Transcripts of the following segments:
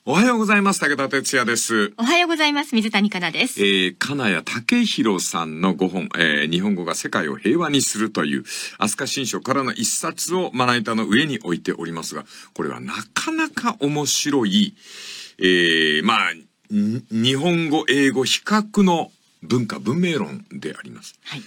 おはようございます。武田哲也です。 おはようございます。水谷香奈です。 金谷武弘さんの5本、日本語が世界を平和にするという飛鳥新書からの一冊をまな板の上に置いておりますが、これはなかなか面白い、日本語英語比較の文明論であります。 はい。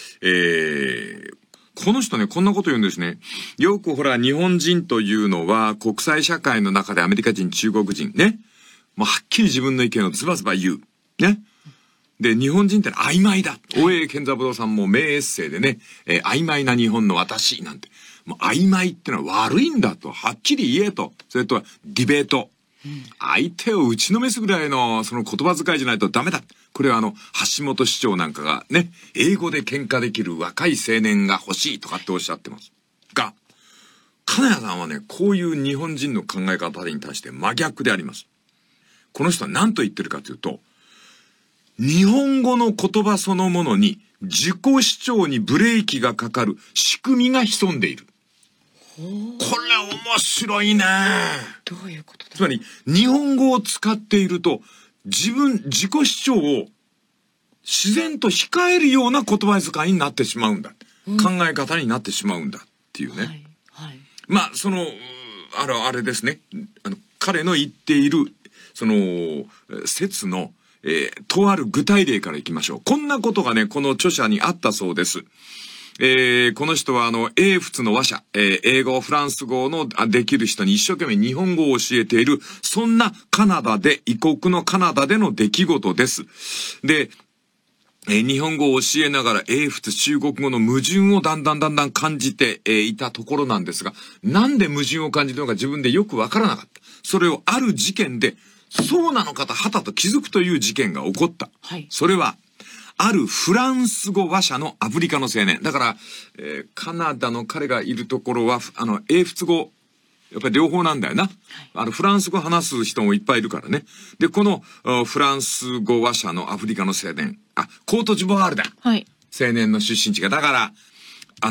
この人ね、こんなこと言うんですね。よくほら、日本人というのは、国際社会の中でアメリカ人、中国人、ね。もうはっきり自分の意見をズバズバ言う。ね。で、日本人って曖昧だ。大江健三郎さんも名エッセイでね、曖昧な日本の私、なんて。もう曖昧ってのは悪いんだと。はっきり言えと。それとは、ディベート。相手を打ちのめすぐらいのその言葉遣いじゃないとダメだ。これは橋本市長なんかがね、英語で喧嘩できる若い青年が欲しいとかっておっしゃってます。が、金谷さんはね、こういう日本人の考え方に対して真逆であります。この人は何と言ってるかというと、日本語の言葉そのものに自己主張にブレーキがかかる仕組みが潜んでいる。これ面白いね。 どういうことだ。 つまり日本語を使っていると自己主張を自然と控えるような言葉遣いになってしまうんだ、考え方になってしまうんだっていうね、 はいはい、 まあそのあれですね、彼の言っているその説の、とある具体例からいきましょう。こんなことがね、この著者にあったそうです。この人は英仏の話者、英語、フランス語のできる人に一生懸命日本語を教えている、そんな異国のカナダでの出来事です。で、日本語を教えながら英仏中国語の矛盾をだんだん感じて、いたところなんですが、なんで矛盾を感じたのか自分でよくわからなかった。それをある事件で、そうなのかとはたと気づくという事件が起こった。 はい、 それは、あるフランス語話者のアフリカの青年。だから、カナダの彼がいるところは、英仏語、やっぱり両方なんだよな。はい、フランス語話す人もいっぱいいるからね。で、この、フランス語話者のアフリカの青年。コートジボワールだ。 はい。 青年の出身地が。だから、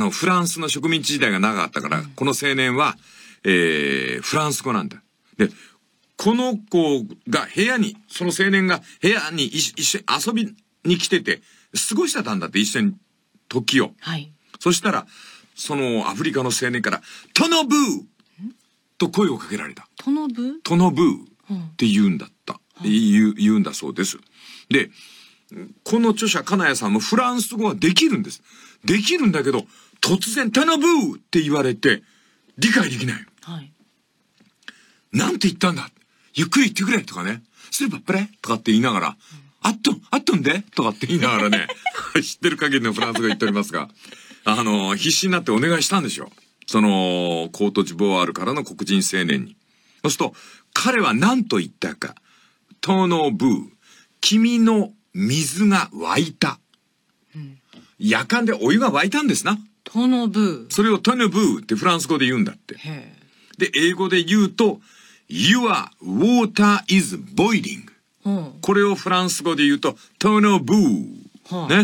フランスの植民地時代が長かったから、この青年は、フランス語なんだ。で、この子がその青年が部屋に一緒に遊びに来てて、過ごしてたんだって、一緒に時を。 はい。そしたら、そのアフリカの青年から、トノブーと声をかけられた。 トノブーって言うんだった。言うんだそうです。で、この著者、金谷さんもフランス語はできるんです。できるんだけど、突然、トノブーって言われて、理解できない。 はい。 なんて言ったんだ、ゆっくり言ってくれとかね。スーパープレとかって言いながら、あっとんでとかって言いながらね、知ってる限りのフランス語言っておりますが、必死になってお願いしたんでしょ。その、コートジボワールからの黒人青年に。そうすると、彼は何と言ったか。トノブー、君の水が湧いた。夜間でお湯が湧いたんですな。 トノブー。 それをトノブーってフランス語で言うんだって。で、英語で言うと、Your water is boiling。これをフランス語で言うと、トノブー。ね。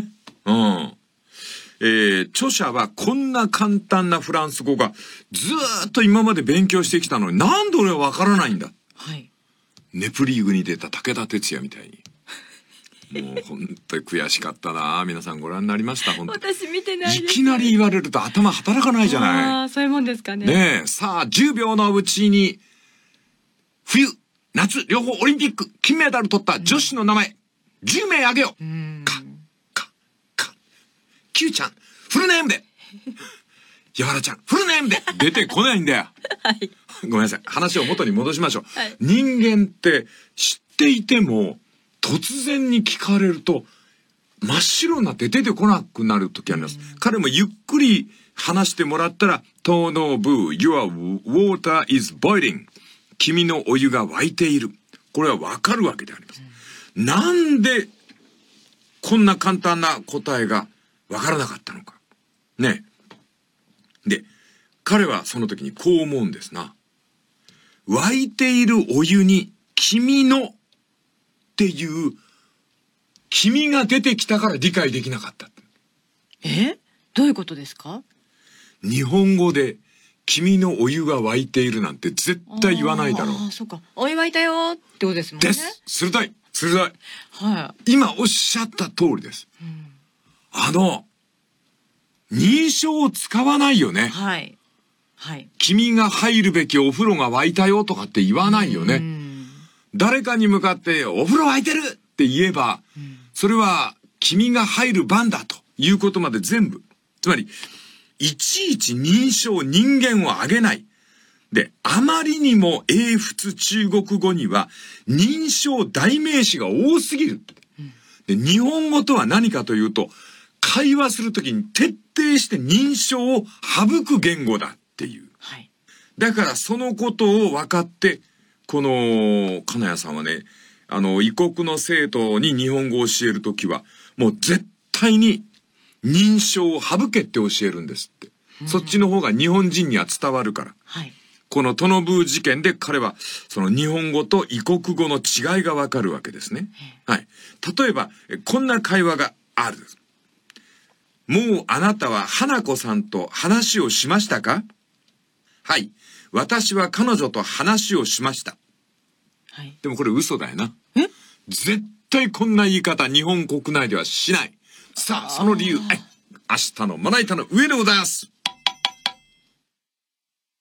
著者はこんな簡単なフランス語がずーっと今まで勉強してきたのになんで俺はわからないんだ。 はい。 ネプリーグに出た武田鉄矢みたいに。もう本当に悔しかったな。皆さんご覧になりました？本当私見てないです。 いきなり言われると頭働かないじゃない。 ああ、そういうもんですかね。 ねえ、さあ10秒のうちに冬、夏、両方オリンピック金メダル取った女子の名前、10名あげよう。キューちゃん、フルネームで。やわらちゃん、フルネームで。出てこないんだよ。 はい。 ごめんなさい。話を元に戻しましょう。 はい、 人間って知っていても、突然に聞かれると、真っ白になって出てこなくなる時あります。彼もゆっくり話してもらったら、トノブー、Your water is boiling。君のお湯が沸いている。これはわかるわけであります。なんで、こんな簡単な答えがわからなかったのか。ね。で、彼はその時にこう思うんですな。沸いているお湯に君のっていう君が出てきたから理解できなかった。 どういうことですか？ 日本語で君のお湯が沸いているなんて絶対言わないだろう。 ああ、そうか。お湯沸いたよってことですもんね。 です。鋭い。鋭い。 は今おっしゃった通りです。 い。うん、 認証を使わないよね。 はい。はい。 君が入るべきお風呂が沸いたよとかって言わないよね。誰かに向かってお風呂沸いてるって言えば、それは君が入る番だということまで全部。つまり、いちいち認証人間をあげない。で、あまりにも英仏中国語には認証代名詞が多すぎる。で、日本語とは何かというと、会話するときに徹底して認証を省く言語だっていう。 はい。 だからそのことを分かって、この金谷さんはね、異国の生徒に日本語を教えるときは、もう絶対に認証を省けって教えるんですって。そっちの方が日本人には伝わるから。 はい。 このトノブー事件で彼はその日本語と異国語の違いがわかるわけですね。はい。例えば、こんな会話がある。もうあなたは花子さんと話をしましたか？はい。私は彼女と話をしました。 はい。 でもこれ嘘だよな。 え？ 絶対こんな言い方日本国内ではしない。さあ、その理由、はい。明日のまな板の上でございます。